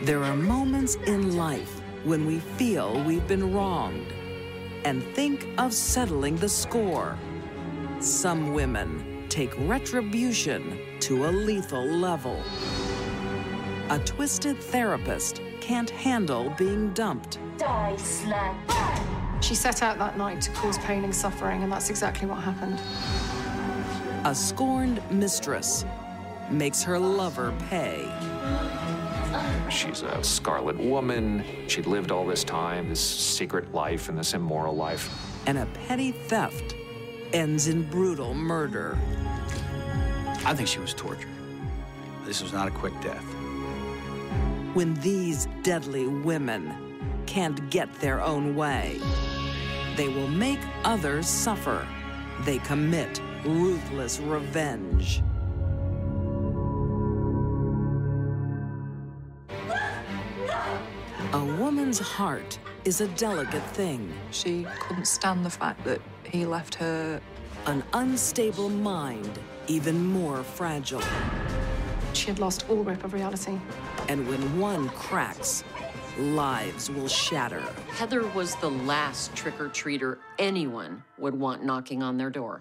There are moments in life when we feel we've been wronged and think of settling the score. Some women take retribution to a lethal level. A twisted therapist can't handle being dumped. Die, slag. She set out that night to cause pain and suffering, and that's exactly what happened. A scorned mistress makes her lover pay. She's a scarlet woman. She lived all this time, this secret life and this immoral life. And a petty theft ends in brutal murder. I think she was tortured. This was not a quick death. When these deadly women can't get their own way, they will make others suffer. They commit ruthless revenge. A woman's heart is a delicate thing. She couldn't stand the fact that he left her. An unstable mind, even more fragile. She had lost all grip of reality. And when one cracks, lives will shatter. Heather was the last trick-or-treater anyone would want knocking on their door.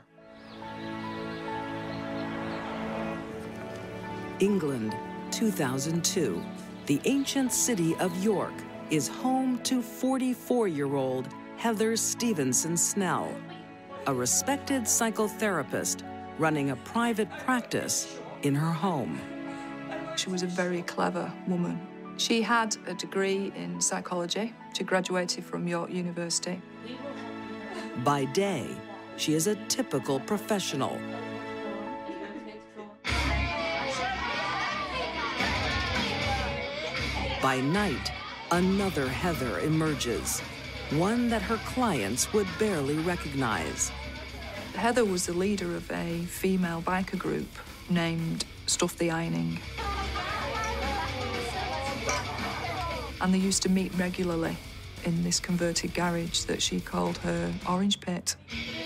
England, 2002. The ancient city of York is home to 44-year-old Heather Stevenson Snell, a respected psychotherapist running a private practice in her home. She was a very clever woman. She had a degree in psychology. She graduated from York University. By day, she is a typical professional. By night, another Heather emerges, one that her clients would barely recognize. Heather was the leader of a female biker group named Stuff the Ironing. And they used to meet regularly in this converted garage that she called her Orange Pit.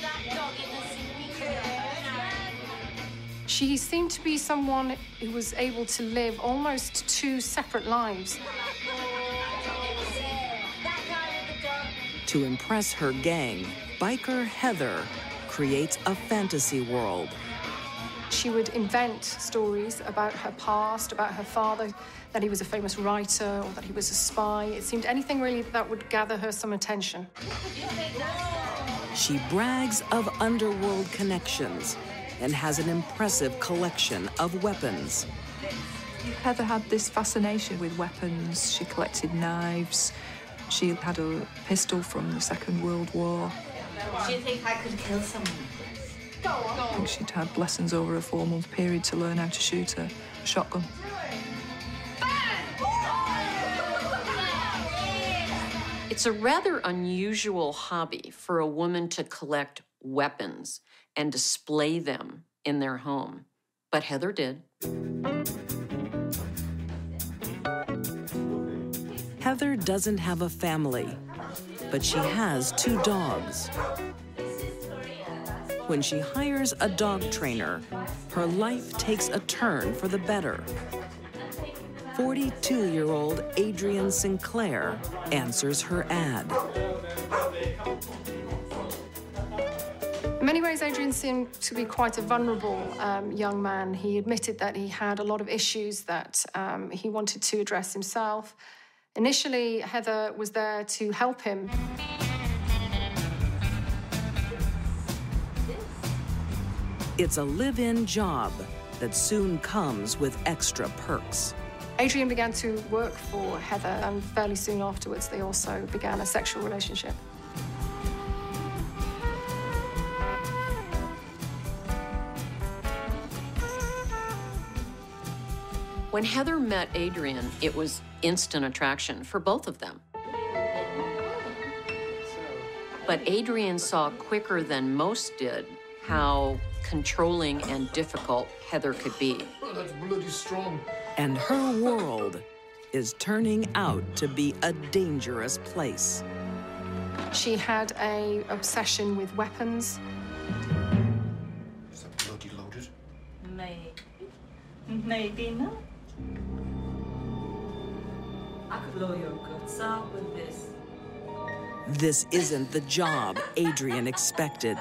She seemed to be someone who was able to live almost two separate lives. To impress her gang, biker Heather creates a fantasy world. She would invent stories about her past, about her father, that he was a famous writer or that he was a spy. It seemed anything really that would gather her some attention. She brags of underworld connections and has an impressive collection of weapons. Heather had this fascination with weapons. She collected knives. She had a pistol from the Second World War. Do you think I could kill someone with this? Go on. I think she'd had lessons over a 4-month period to learn how to shoot a shotgun. It's a rather unusual hobby for a woman to collect weapons and display them in their home, but Heather did. Heather doesn't have a family, but she has 2 dogs. When she hires a dog trainer, her life takes a turn for the better. 42-year-old Adrienne Sinclair answers her ad. In many ways, Adrian seemed to be quite a vulnerable young man. He admitted that he had a lot of issues that he wanted to address himself. Initially, Heather was there to help him. It's a live-in job that soon comes with extra perks. Adrian began to work for Heather, and fairly soon afterwards, they also began a sexual relationship. When Heather met Adrian, it was instant attraction for both of them. But Adrian saw quicker than most did how controlling and difficult Heather could be. Oh, that's bloody strong. And her world is turning out to be a dangerous place. She had an obsession with weapons. Is that bloody loaded? Maybe not. I could blow your guts out with this. This isn't the job Adrian expected.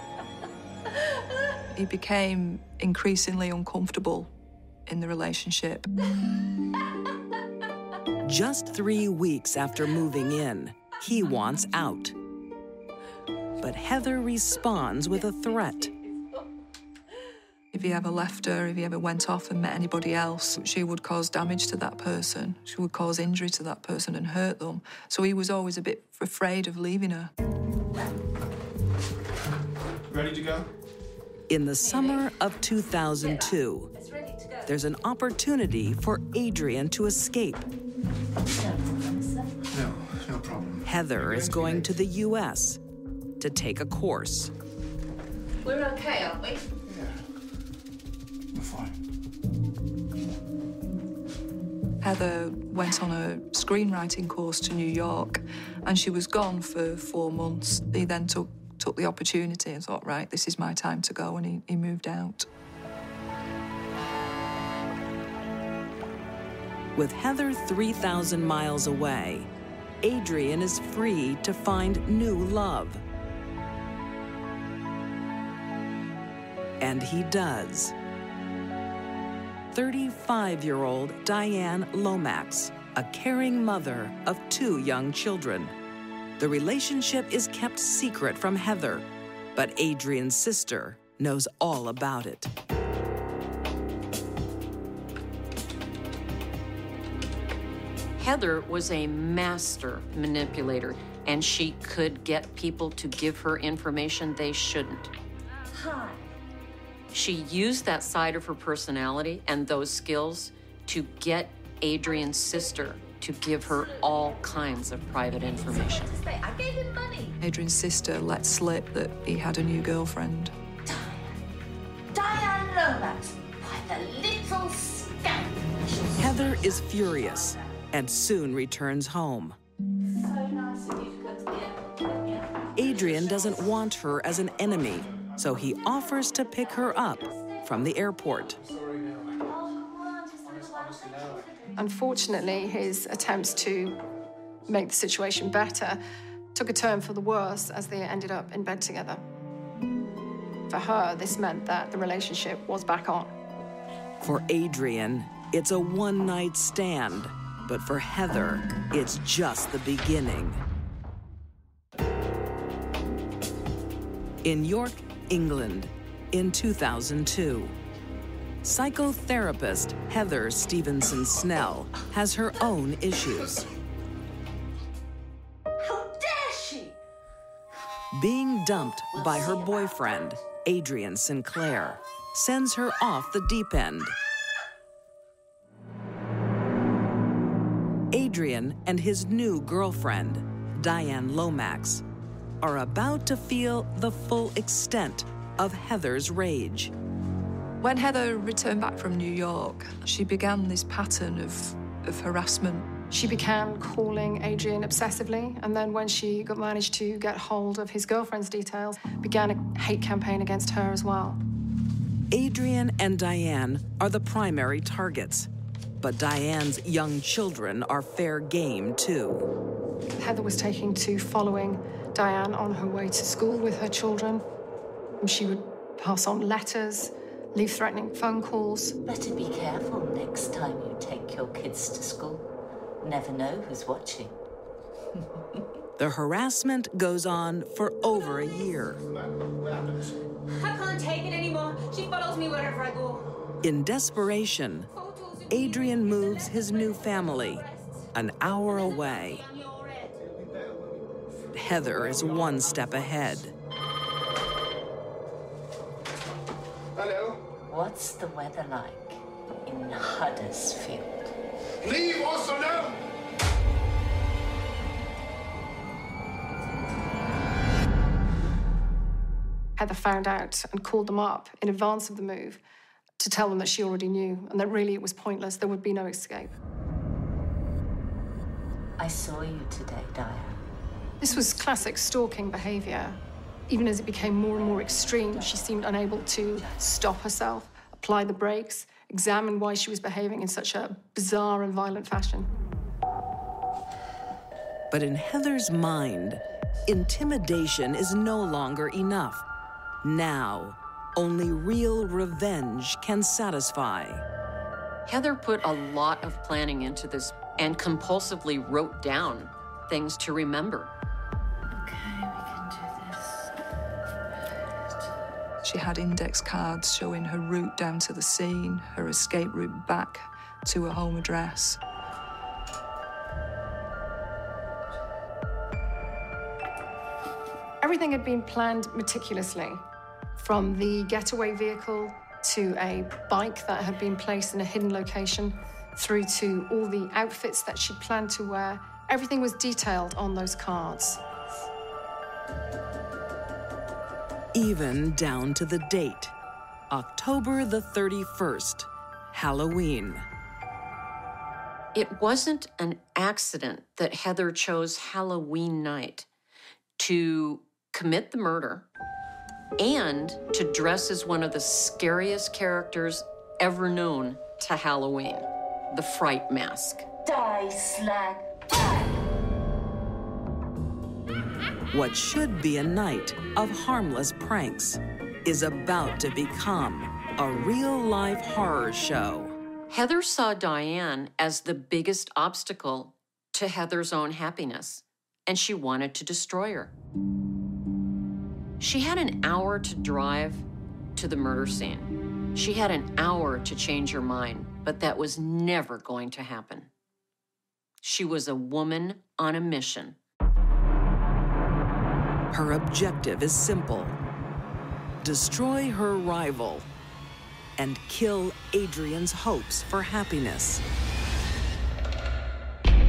He became increasingly uncomfortable in the relationship. Just 3 weeks after moving in, he wants out. But Heather responds with a threat. If he ever left her, if he ever went off and met anybody else, she would cause damage to that person. She would cause injury to that person and hurt them. So he was always a bit afraid of leaving her. Ready to go? In the summer of 2002, there's an opportunity for Adrian to escape. No problem. Heather is going to the U.S. to take a course. We're okay, aren't we? Yeah. We're fine. Heather went on a screenwriting course to New York, and she was gone for 4 months. He then took the opportunity and thought, right, this is my time to go, and he moved out. With Heather 3,000 miles away, Adrian is free to find new love. And he does. 35-year-old Diane Lomax, a caring mother of 2 young children. The relationship is kept secret from Heather, but Adrian's sister knows all about it. Heather was a master manipulator, and she could get people to give her information they shouldn't. Hi. She used that side of her personality and those skills to get Adrian's sister to give her all kinds of private information. I gave him money. Adrian's sister let slip that he had a new girlfriend. Diane Lomax. Why, the little scamp. Heather is furious and soon returns home. So nice of you to come to the airport. Yeah. Adrian doesn't want her as an enemy, so he offers to pick her up from the airport. Unfortunately, his attempts to make the situation better took a turn for the worse as they ended up in bed together. For her, this meant that the relationship was back on. For Adrian, it's a one-night stand, but for Heather, it's just the beginning. In York, England, in 2002, psychotherapist Heather Stevenson Snell has her own issues. How dare she? Being dumped by her boyfriend, Adrian Sinclair, sends her off the deep end. Adrian and his new girlfriend, Diane Lomax, are about to feel the full extent of Heather's rage. When Heather returned back from New York, she began this pattern of harassment. She began calling Adrian obsessively, and then when she managed to get hold of his girlfriend's details, began a hate campaign against her as well. Adrian and Diane are the primary targets, but Diane's young children are fair game too. Heather was taking to following Diane on her way to school with her children. She would pass on letters, leave threatening phone calls. Better be careful next time you take your kids to school. Never know who's watching. The harassment goes on for over a year. I can't take it anymore. She follows me wherever I go. In desperation, Adrian moves his new family an hour away. Heather is one step ahead. Hello? What's the weather like in Huddersfield? Leave us alone! Heather found out and called them up in advance of the move to tell them that she already knew and that really it was pointless. There would be no escape. I saw you today, Diane. This was classic stalking behavior. Even as it became more and more extreme, she seemed unable to stop herself, apply the brakes, examine why she was behaving in such a bizarre and violent fashion. But in Heather's mind, intimidation is no longer enough. Now, only real revenge can satisfy. Heather put a lot of planning into this and compulsively wrote down things to remember. Okay, we can do this. She had index cards showing her route down to the scene, her escape route back to her home address. Everything had been planned meticulously, from the getaway vehicle to a bike that had been placed in a hidden location, through to all the outfits that she planned to wear. Everything was detailed on those cards. Even down to the date, October the 31st, Halloween. It wasn't an accident that Heather chose Halloween night to commit the murder and to dress as one of the scariest characters ever known to Halloween, the Fright Mask. Die, slag. What should be a night of harmless pranks is about to become a real-life horror show. Heather saw Diane as the biggest obstacle to Heather's own happiness, and she wanted to destroy her. She had an hour to drive to the murder scene. She had an hour to change her mind, but that was never going to happen. She was a woman on a mission. Her objective is simple: destroy her rival and kill Adrian's hopes for happiness. Come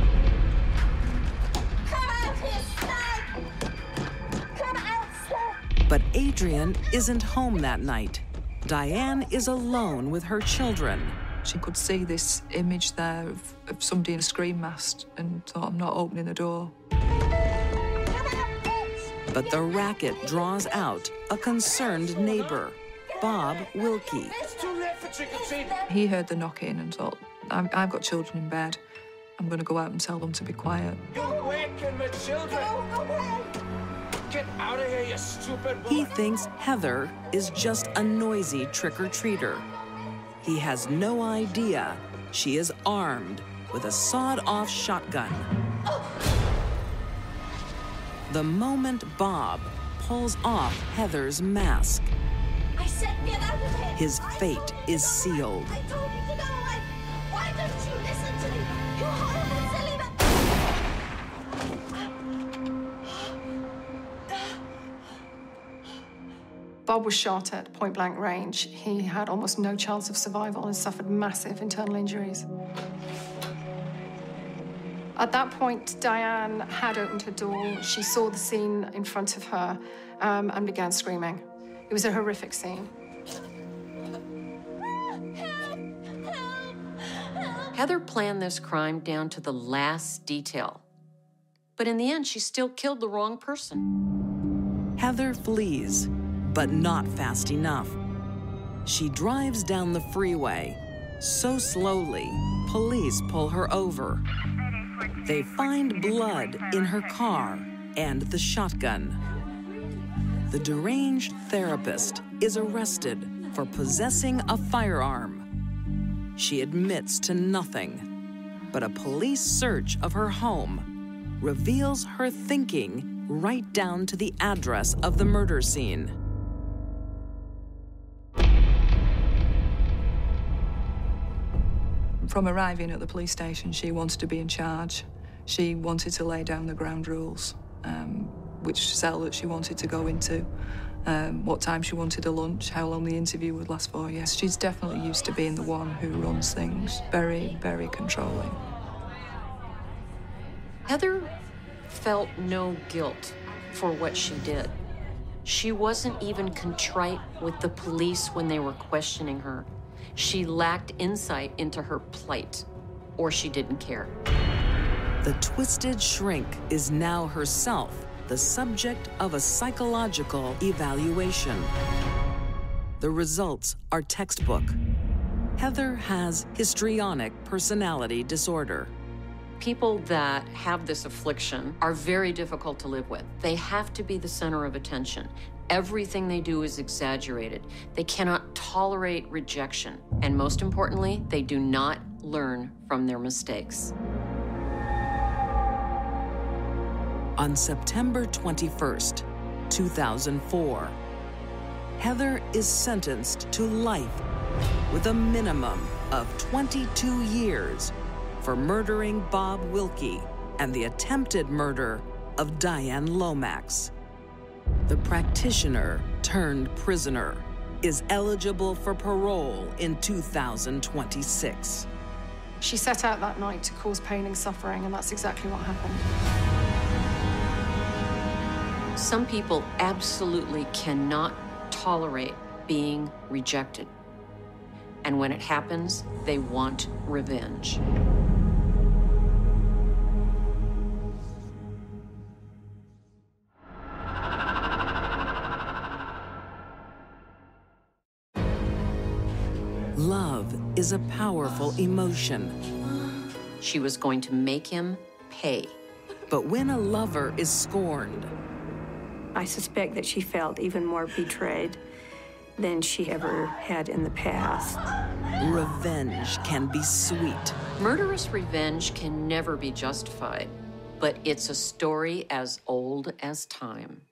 out here, slag! Come out, slag! But Adrian isn't home that night. Diane is alone with her children. She could see this image there of somebody in a scream mask and thought, I'm not opening the door. But the racket draws out a concerned neighbor, Bob Wilkie. It's too late for trick-or-treating. He heard the knocking and thought, I've got children in bed. I'm going to go out and tell them to be quiet. You're waking my children. Go away! Get out of here, you stupid woman. He thinks Heather is just a noisy trick-or-treater. He has no idea she is armed with a sawed-off shotgun. The moment Bob pulls off Heather's mask, I said get out of here! his fate is sealed. I told you to go away! Why don't you listen to me? You horrible, silly man! Bob was shot at point-blank range. He had almost no chance of survival and suffered massive internal injuries. At that point, Diane had opened her door. She saw the scene in front of her and began screaming. It was a horrific scene. Heather planned this crime down to the last detail. But in the end, she still killed the wrong person. Heather flees, but not fast enough. She drives down the freeway so slowly, police pull her over. They find blood in her car and the shotgun. The deranged therapist is arrested for possessing a firearm. She admits to nothing, but a police search of her home reveals her thinking right down to the address of the murder scene. From arriving at the police station, she wanted to be in charge. She wanted to lay down the ground rules, which cell that she wanted to go into, what time she wanted a lunch, how long the interview would last for. Yes, she's definitely used to being the one who runs things. Very, very controlling. Heather felt no guilt for what she did. She wasn't even contrite with the police when they were questioning her. She lacked insight into her plight, or she didn't care. The twisted shrink is now herself the subject of a psychological evaluation. The results are textbook. Heather has histrionic personality disorder. People that have this affliction are very difficult to live with. They have to be the center of attention. Everything they do is exaggerated. They cannot tolerate rejection. And most importantly, they do not learn from their mistakes. On September 21st, 2004, Heather is sentenced to life with a minimum of 22 years for murdering Bob Wilkie and the attempted murder of Diane Lomax. The practitioner turned prisoner is eligible for parole in 2026. She set out that night to cause pain and suffering, and that's exactly what happened. Some people absolutely cannot tolerate being rejected. And when it happens, they want revenge. Love is a powerful emotion. She was going to make him pay. But when a lover is scorned, I suspect that she felt even more betrayed than she ever had in the past. revenge can be sweet. Murderous revenge can never be justified, but it's a story as old as time.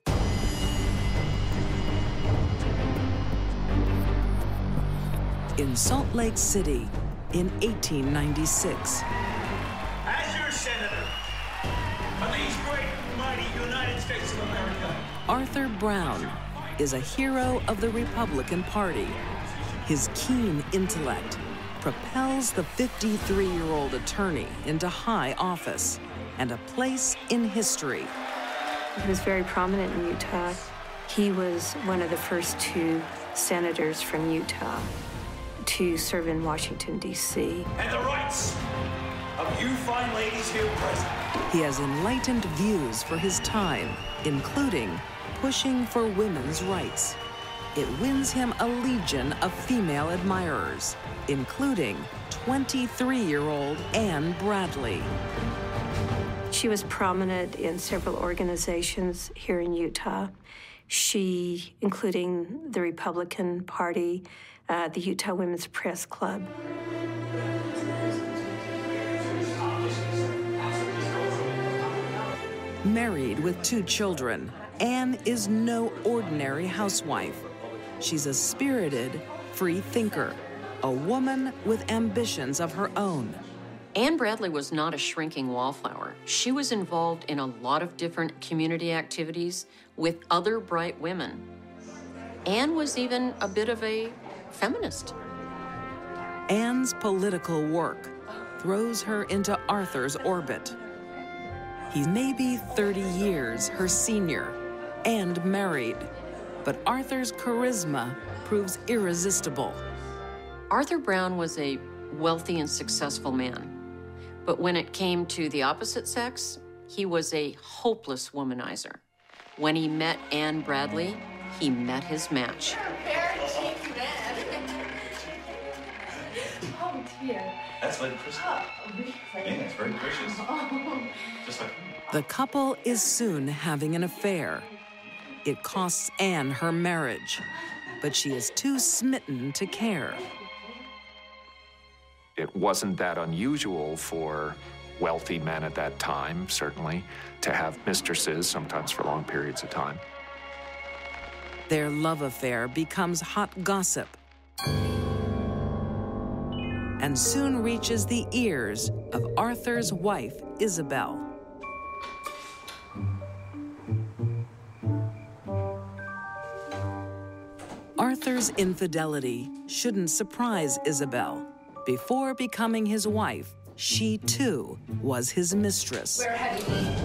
In Salt Lake City in 1896. As your senator of these great and mighty United States of America, Arthur Brown is a hero of the Republican Party. His keen intellect propels the 53-year-old attorney into high office and a place in history. He was very prominent in Utah. He was one of the first two senators from Utah to serve in Washington, D.C. and the rights of you fine ladies here present. He has enlightened views for his time, including pushing for women's rights. It wins him a legion of female admirers, including 23-year-old Anne Bradley. She was prominent in several organizations here in Utah. She, including the Republican Party, the Utah Women's Press Club. Married with 2 children, Anne is no ordinary housewife. She's a spirited, free thinker, a woman with ambitions of her own. Anne Bradley was not a shrinking wallflower. She was involved in a lot of different community activities with other bright women. Anne was even a bit of a feminist. Anne's political work throws her into Arthur's orbit. He may be 30 years her senior and married, but Arthur's charisma proves irresistible. Arthur Brown was a wealthy and successful man, but when it came to the opposite sex, he was a hopeless womanizer. When he met Anne Bradley, he met his match. Oh, dear. That's like Christmas. Oh, really? Yeah, it's very precious. Just like... The couple is soon having an affair. It costs Anne her marriage, but she is too smitten to care. It wasn't that unusual for wealthy men at that time, certainly, to have mistresses, sometimes for long periods of time. Their love affair becomes hot gossip and soon reaches the ears of Arthur's wife, Isabel. Arthur's infidelity shouldn't surprise Isabel. Before becoming his wife, she too was his mistress. Where have you been?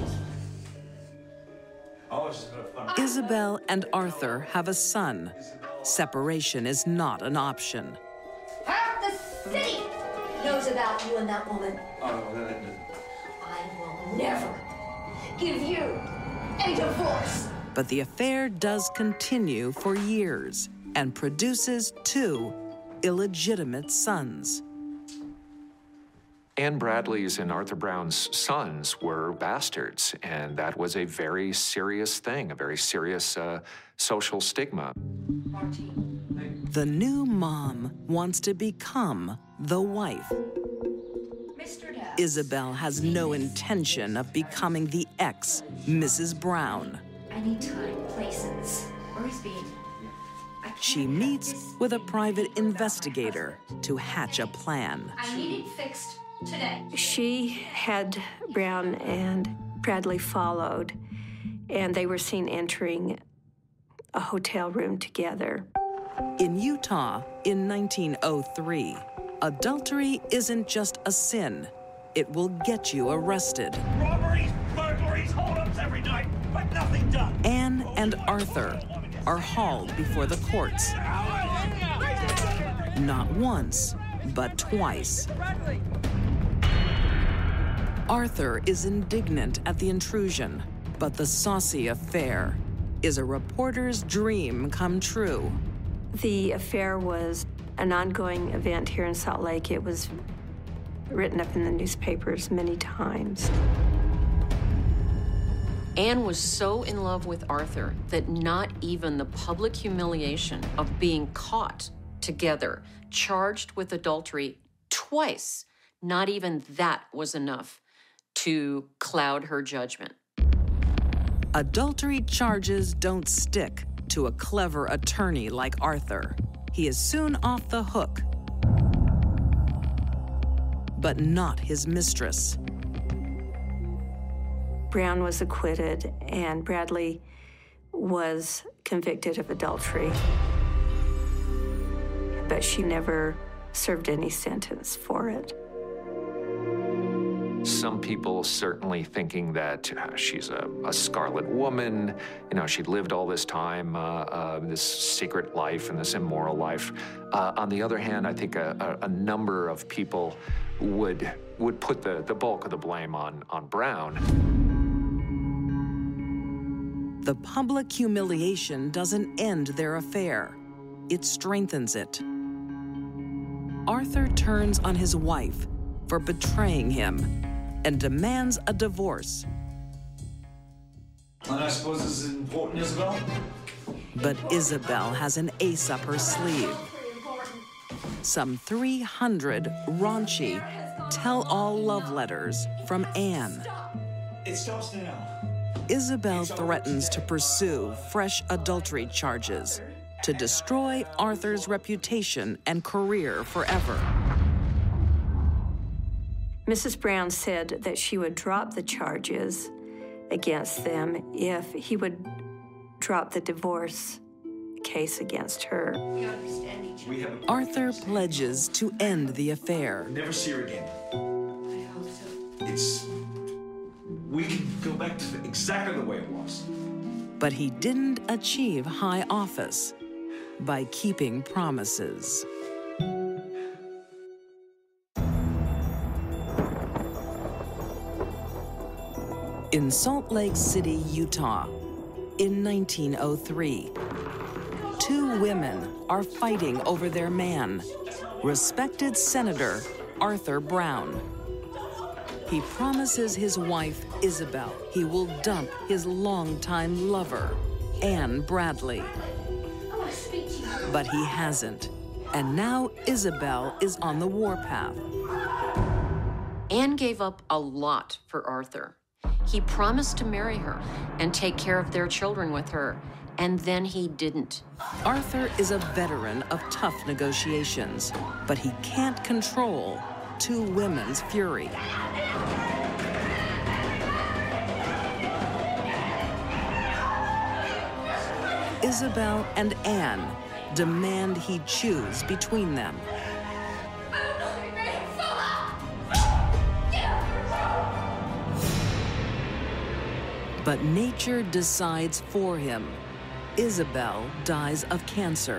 Oh, it's just been fun. Isabel and Arthur have a son. Separation is not an option. Half the city knows about you and that woman. Oh, I will never give you a divorce. But the affair does continue for years and produces 2 illegitimate sons. Anne Bradley's and Arthur Brown's sons were bastards, and that was a very serious thing, a very serious social stigma. The new mom wants to become the wife. Isabel has no intention of becoming the ex, Mrs. Brown. I need time, places. Where is being? She meets with a private investigator to hatch a plan. I need it fixed today. She had Brown and Bradley followed, and they were seen entering a hotel room together. In Utah, in 1903, adultery isn't just a sin. It will get you arrested. Robberies, burglaries, hold-ups every night, but nothing done. Anne and Arthur are hauled before the courts. Not once, but twice. Arthur is indignant at the intrusion, but the saucy affair is a reporter's dream come true. The affair was an ongoing event here in Salt Lake. It was written up in the newspapers many times. Anne was so in love with Arthur that not even the public humiliation of being caught together, charged with adultery twice, not even that was enough to cloud her judgment. Adultery charges don't stick to a clever attorney like Arthur. He is soon off the hook. But not his mistress. Brown was acquitted, and Bradley was convicted of adultery. But she never served any sentence for it. Some people certainly thinking that she's a scarlet woman, you know, she lived all this time, this secret life and this immoral life. On the other hand, I think a number of people would put the bulk of the blame on Brown. The public humiliation doesn't end their affair. It strengthens it. Arthur turns on his wife for betraying him and demands a divorce. And I suppose this is important, Isabel? But Isabel has an ace up her sleeve. Some 300 raunchy, tell-all love letters from Anne. It stops now. Isabel threatens to pursue fresh adultery charges to destroy Arthur's reputation and career forever. Mrs. Brown said that she would drop the charges against them if he would drop the divorce case against her. Arthur pledges to end the affair. Never see her again. We can go back to exactly the way it was. But he didn't achieve high office by keeping promises. In Salt Lake City, Utah, in 1903, two women are fighting over their man, respected Senator Arthur Brown. He promises his wife, Isabel, he will dump his longtime lover, Anne Bradley. But he hasn't, and now Isabel is on the warpath. Anne gave up a lot for Arthur. He promised to marry her and take care of their children with her, and then he didn't. Arthur is a veteran of tough negotiations, but he can't control two women's fury. Isabel and Anne demand he choose between them. But nature decides for him. Isabel dies of cancer.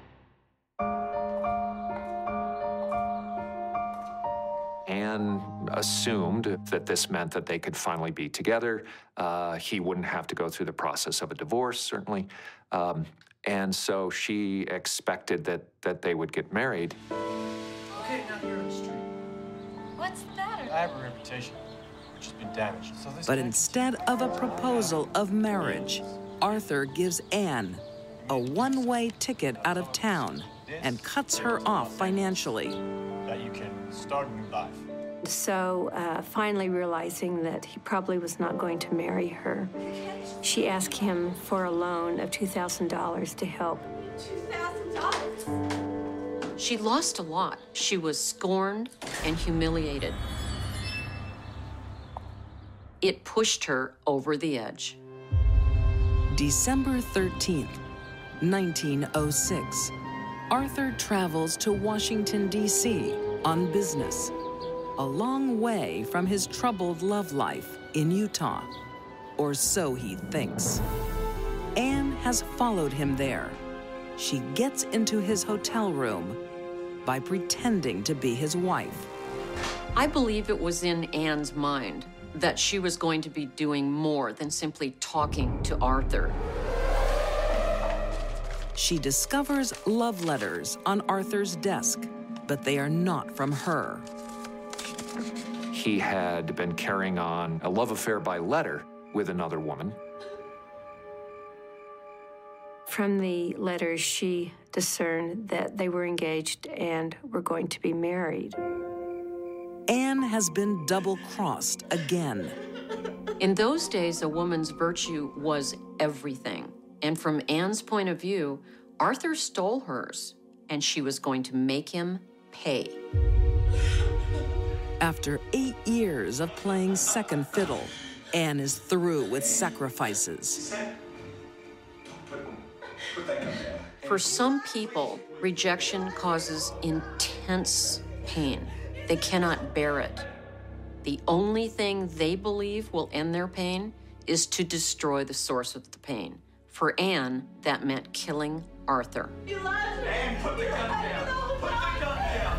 Anne assumed that this meant that they could finally be together. He wouldn't have to go through the process of a divorce, certainly. And so she expected that they would get married. Okay, now you're on the street. What's the matter? I have a reputation, which has been damaged. So this But instead of a proposal of marriage, Arthur gives Anne a one-way ticket out of town and cuts her off financially. that you can start a new life. So finally realizing that he probably was not going to marry her, she asked him for a loan of $2,000 to help. $2,000? She lost a lot. She was scorned and humiliated. It pushed her over the edge. December 13th, 1906. Arthur travels to Washington, D.C. on business, a long way from his troubled love life in Utah, or so he thinks. Anne has followed him there. She gets into his hotel room by pretending to be his wife. I believe it was in Anne's mind that she was going to be doing more than simply talking to Arthur. She discovers love letters on Arthur's desk, but they are not from her. He had been carrying on a love affair by letter with another woman. From the letters, she discerned that they were engaged and were going to be married. Anne has been double-crossed again. In those days, a woman's virtue was everything. And from Anne's point of view, Arthur stole hers, and she was going to make him pay. After 8 years of playing second fiddle, Anne is through with sacrifices. For some people, rejection causes intense pain. They cannot bear it. The only thing they believe will end their pain is to destroy the source of the pain. For Anne, that meant killing Arthur. You lied to me. Anne, put the gun down. Put the gun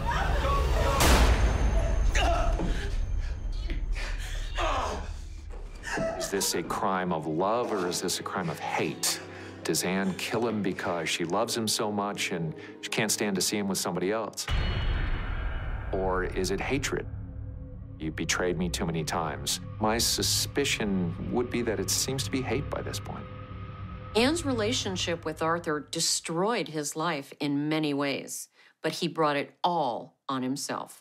down. Is this a crime of love or is this a crime of hate? Does Anne kill him because she loves him so much and she can't stand to see him with somebody else? Or is it hatred? You betrayed me too many times. My suspicion would be that it seems to be hate by this point. Anne's relationship with Arthur destroyed his life in many ways, but he brought it all on himself.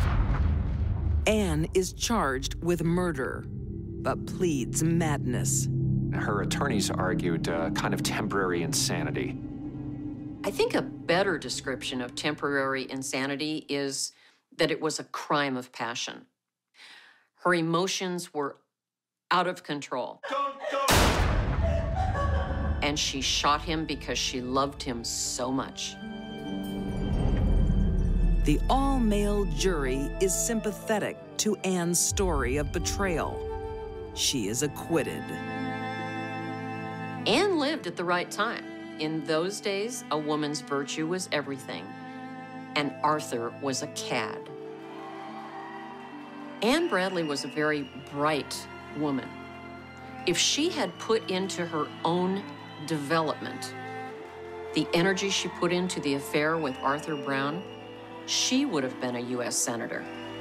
Anne is charged with murder, but pleads madness. Her attorneys argued kind of temporary insanity. I think a better description of temporary insanity is that it was a crime of passion. Her emotions were out of control. And she shot him because she loved him so much. The all-male jury is sympathetic to Anne's story of betrayal. She is acquitted. Anne lived at the right time. In those days, a woman's virtue was everything, and Arthur was a cad. Anne Bradley was a very bright woman. If she had put into her own development the energy she put into the affair with Arthur Brown, she would have been a U.S. Senator.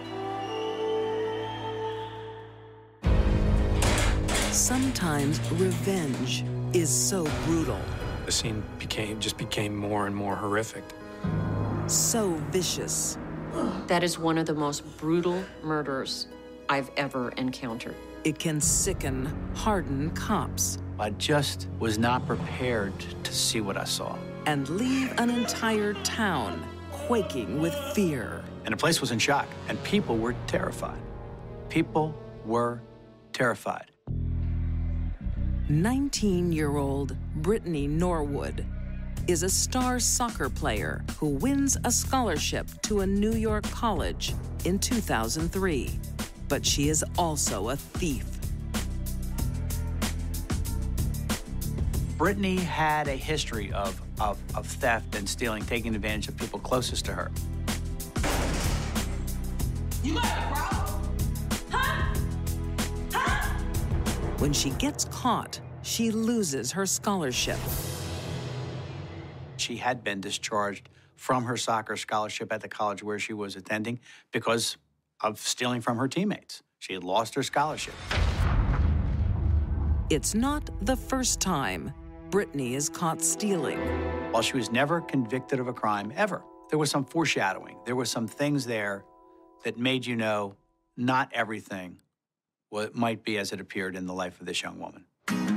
Sometimes revenge is so brutal, The scene just became more and more horrific. so vicious. That is one of the most brutal murders I've ever encountered. It can sicken, harden cops, I just was not prepared to see what I saw. and leave an entire town quaking with fear. And the place was in shock, and people were terrified. People were terrified. 19-year-old Brittany Norwood is a star soccer player who wins a scholarship to a New York college in 2003. But she is also a thief. Brittany had a history of theft and stealing, taking advantage of people closest to her. You got a problem? Huh? Huh? When she gets caught, she loses her scholarship. She had been discharged from her soccer scholarship at the college where she was attending because of stealing from her teammates. She had lost her scholarship. It's not the first time Brittany is caught stealing. While she was never convicted of a crime, ever, there was some foreshadowing. There were some things there that made you know not everything might be as it appeared in the life of this young woman.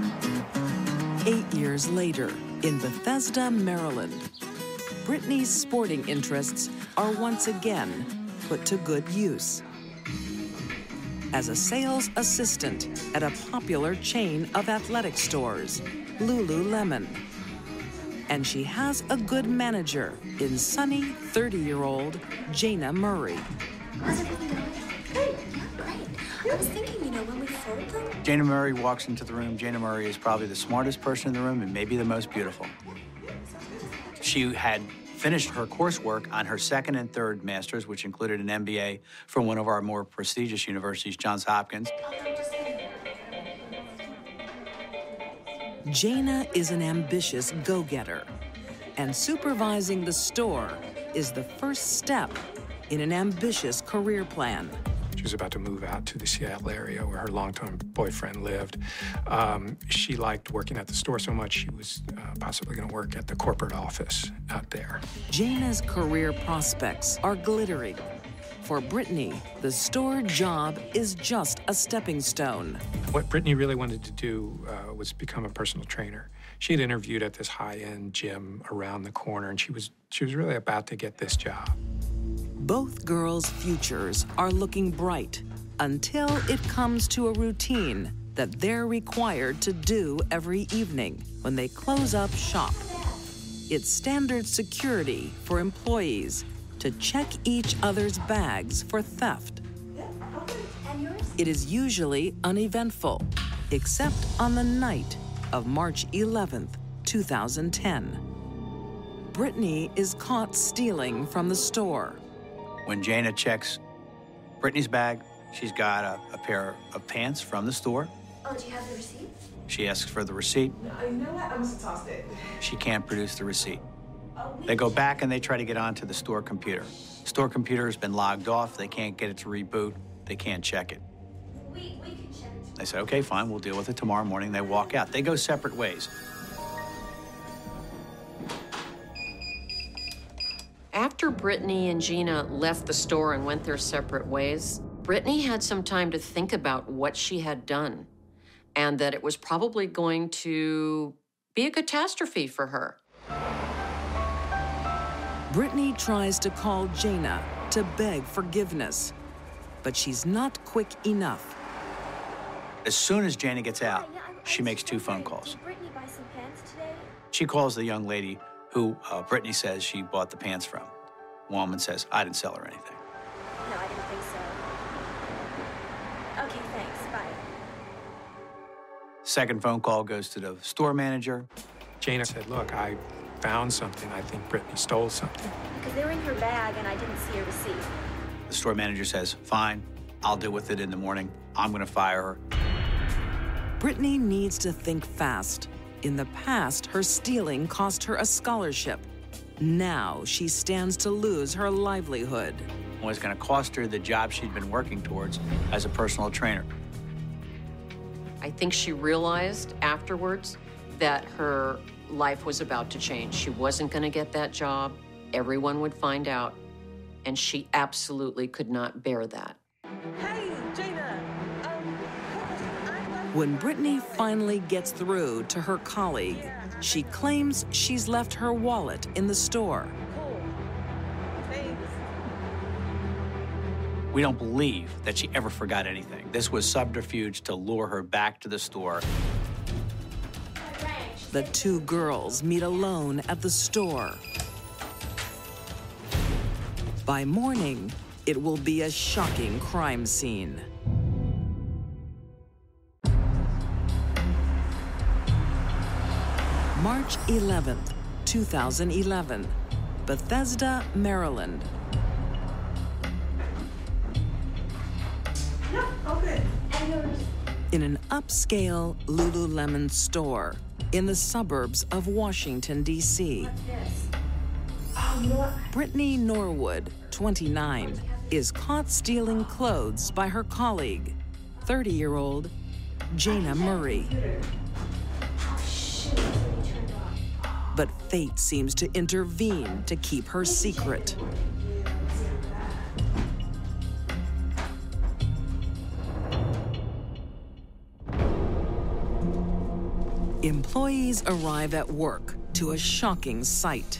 8 years later, in Bethesda, Maryland, Brittany's sporting interests are once again put to good use. As a sales assistant at a popular chain of athletic stores, Lululemon. And she has a good manager in sunny 30-year-old Jana Murray. How's everything going? Good. Yeah, great. I was thinking, when we phoned them. Jana Murray walks into the room. Jana Murray is probably the smartest person in the room and maybe the most beautiful. She had finished her coursework on her second and third masters, which included an MBA from one of our more prestigious universities, Johns Hopkins. Jana is an ambitious go-getter, and supervising the store is the first step in an ambitious career plan. She was about to move out to the Seattle area where her longtime boyfriend lived. She liked working at the store so much she was possibly going to work at the corporate office out there. Jana's career prospects are glittering. For Brittany, the store job is just a stepping stone. What Brittany really wanted to do was become a personal trainer. She had interviewed at this high-end gym around the corner, and she was really about to get this job. Both girls' futures are looking bright until it comes to a routine that they're required to do every evening when they close up shop. It's standard security for employees to check each other's bags for theft. It is usually uneventful, except on the night of March 11th, 2010. Brittany is caught stealing from the store. When Jana checks Brittany's bag, she's got a pair of pants from the store. Oh, do you have the receipt? She asks for the receipt. No, you know what? I must have tossed it. She can't produce the receipt. They go back and they try to get onto the store computer. Store computer has been logged off. They can't get it to reboot. They can't check it. We can check it. They say, okay, fine, we'll deal with it tomorrow morning. They walk out. They go separate ways. After Brittany and Jana left the store and went their separate ways, Brittany had some time to think about what she had done and that it was probably going to be a catastrophe for her. Brittany tries to call Jana to beg forgiveness, but she's not quick enough. As soon as Jana gets out, she makes 2 phone calls. Did Brittany buy some pants today? She calls the young lady who Brittany says she bought the pants from. Woman says, I didn't sell her anything. No, I didn't think so. Okay, thanks. Bye. Second phone call goes to the store manager. Jana said, look, I found something. I think Brittany stole something. Because they were in her bag and I didn't see a receipt. The store manager says, fine, I'll deal with it in the morning. I'm going to fire her. Brittany needs to think fast. In the past, her stealing cost her a scholarship. Now she stands to lose her livelihood. It was going to cost her the job she'd been working towards as a personal trainer. I think she realized afterwards that her life was about to change. She wasn't going to get that job. Everyone would find out. And she absolutely could not bear that. Hey, Jana. When Brittany finally gets through to her colleague, she claims she's left her wallet in the store. Cool. Thanks. We don't believe that she ever forgot anything. This was subterfuge to lure her back to the store. The 2 girls meet alone at the store. By morning, it will be a shocking crime scene. March 11th, 2011, Bethesda, Maryland. Yeah, all good. And yours? In an upscale Lululemon store in the suburbs of Washington, D.C. What's this? Oh, you know what? Brittany Norwood, 29, is caught stealing clothes by her colleague, 30-year-old Jayna Murray. But fate seems to intervene to keep her secret. Employees arrive at work to a shocking sight.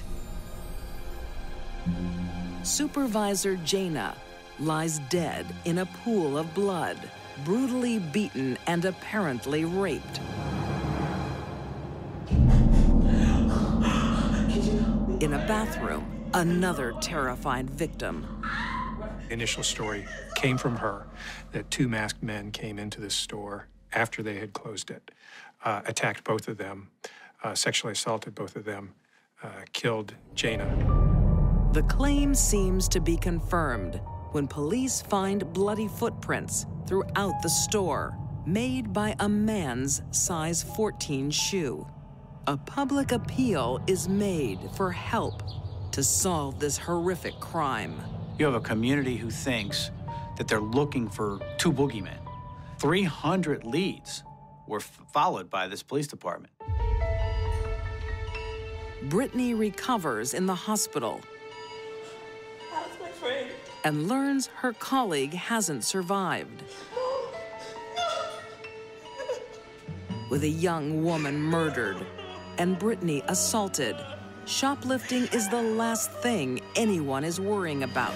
Supervisor Jayna lies dead in a pool of blood, brutally beaten and apparently raped. In a bathroom, another terrified victim. The initial story came from her that two masked men came into this store after they had closed it, attacked both of them, sexually assaulted both of them, killed Jayna. The claim seems to be confirmed when police find bloody footprints throughout the store, made by a man's size 14 shoe. A public appeal is made for help to solve this horrific crime. You have a community who thinks that they're looking for two boogeymen. 300 leads were followed by this police department. Brittany recovers in the hospital and learns her colleague hasn't survived. With a young woman murdered and Brittany assaulted, shoplifting is the last thing anyone is worrying about.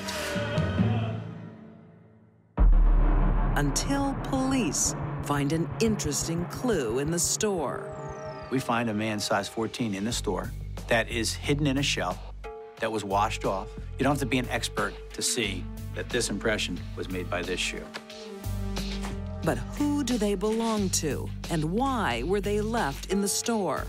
Until police find an interesting clue in the store. We find a man size 14 in the store that is hidden in a shelf that was washed off. You don't have to be an expert to see that this impression was made by this shoe. But who do they belong to, and why were they left in the store?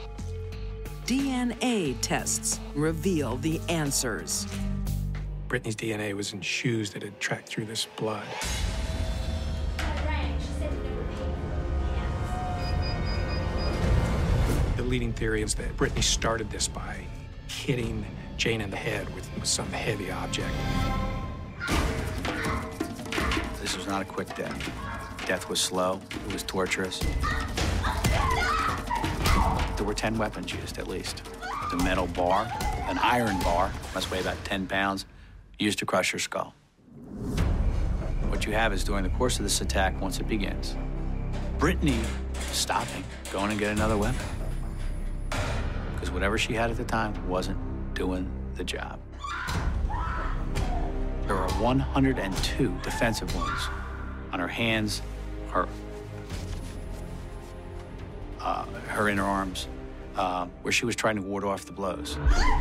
DNA tests reveal the answers. Brittany's DNA was in shoes that had tracked through this blood. The leading theory is that Brittany started this by hitting Jayna in the head with some heavy object. This was not a quick death. Death was slow, it was torturous. There were 10 weapons used, at least. The metal bar, an iron bar, must weigh about 10 pounds, used to crush her skull. What you have is during the course of this attack, once it begins, Brittany stopping, going and get another weapon. Because whatever she had at the time wasn't doing the job. There are 102 defensive wounds on her hands, her inner arms, where she was trying to ward off the blows.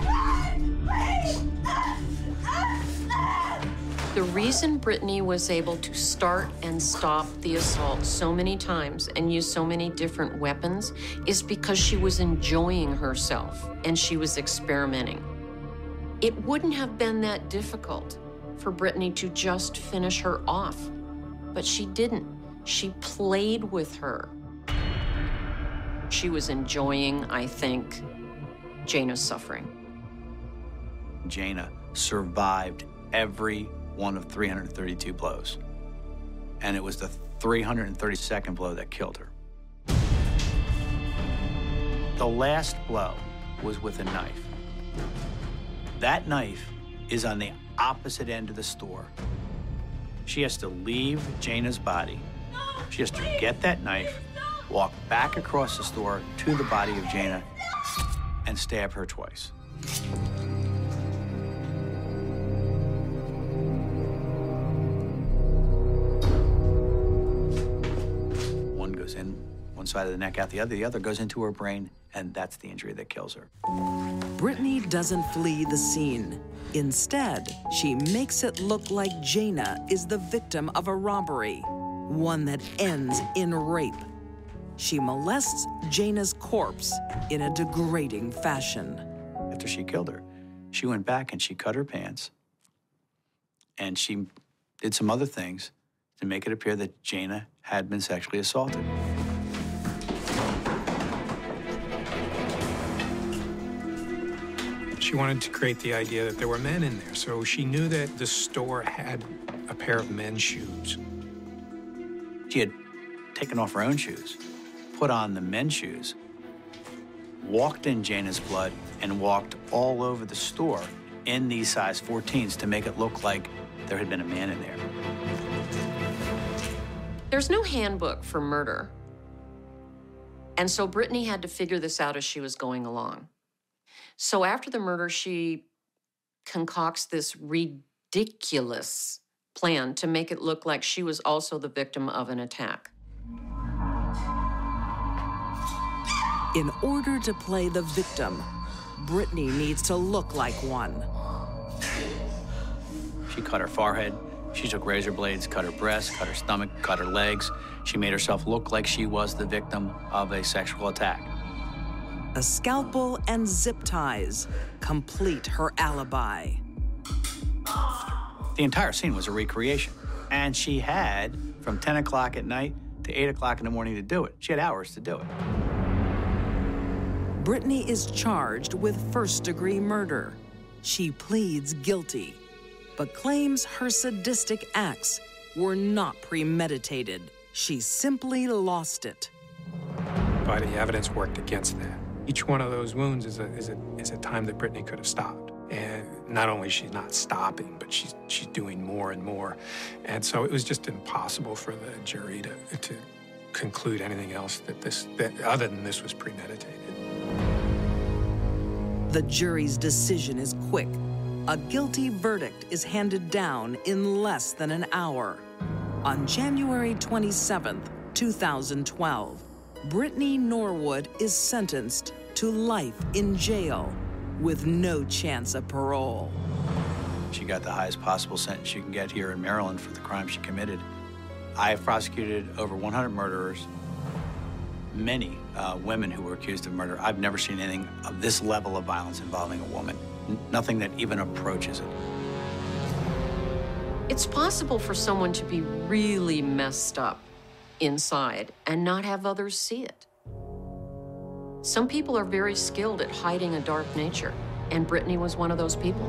The reason Brittany was able to start and stop the assault so many times and use so many different weapons is because she was enjoying herself and she was experimenting. It wouldn't have been that difficult for Brittany to just finish her off, but she didn't. She played with her. She was enjoying, I think, Jayna's suffering. Jayna survived every one of 332 blows. And it was the 332nd blow that killed her. The last blow was with a knife. That knife is on the opposite end of the store. She has to leave Jayna's body. She has to get that knife, walk back across the store to the body of Jayna, and stab her twice. One goes in one side of the neck, out the other goes into her brain, and that's the injury that kills her. Brittany doesn't flee the scene. Instead, she makes it look like Jayna is the victim of a robbery, one that ends in rape. She molests Jayna's corpse in a degrading fashion. After she killed her, she went back and she cut her pants, and she did some other things to make it appear that Jayna had been sexually assaulted. She wanted to create the idea that there were men in there, so she knew that the store had a pair of men's shoes. She had taken off her own shoes, put on the men's shoes, walked in Jana's blood, and walked all over the store in these size 14s to make it look like there had been a man in there. There's no handbook for murder. And so Brittany had to figure this out as she was going along. So after the murder, she concocts this ridiculous plan to make it look like she was also the victim of an attack. In order to play the victim, Brittany needs to look like one. She cut her forehead. She took razor blades, cut her breasts, cut her stomach, cut her legs. She made herself look like she was the victim of a sexual attack. A scalpel and zip ties complete her alibi. The entire scene was a recreation. And she had from 10 o'clock at night to 8 o'clock in the morning to do it. She had hours to do it. Brittany is charged with first-degree murder. She pleads guilty, but claims her sadistic acts were not premeditated. She simply lost it. But the evidence worked against that. Each one of those wounds is a time that Brittany could have stopped. And not only she's not stopping, but she's doing more and more. And so it was just impossible for the jury to conclude anything else that other than this was premeditated. The jury's decision is quick. A guilty verdict is handed down in less than an hour. On January 27th, 2012, Brittany Norwood is sentenced to life in jail with no chance of parole. She got the highest possible sentence you can get here in Maryland for the crime she committed. I have prosecuted over 100 murderers, many women who were accused of murder. I've never seen anything of this level of violence involving a woman. Nothing that even approaches it. It's possible for someone to be really messed up inside and not have others see it. Some people are very skilled at hiding a dark nature, and Brittany was one of those people.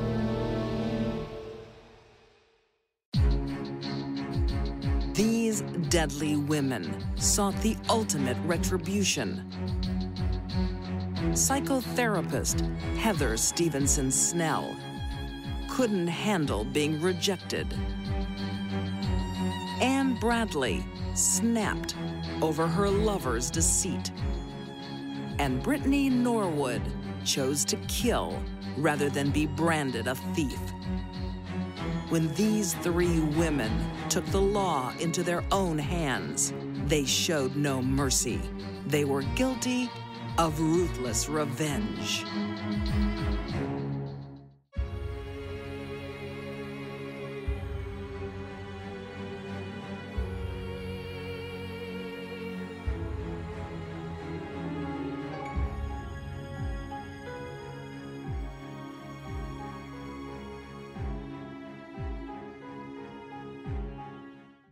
These deadly women sought the ultimate retribution. Psychotherapist Heather Stevenson Snell couldn't handle being rejected. Anne Bradley snapped over her lover's deceit. And Brittany Norwood chose to kill rather than be branded a thief. When these three women took the law into their own hands, they showed no mercy. They were guilty of ruthless revenge.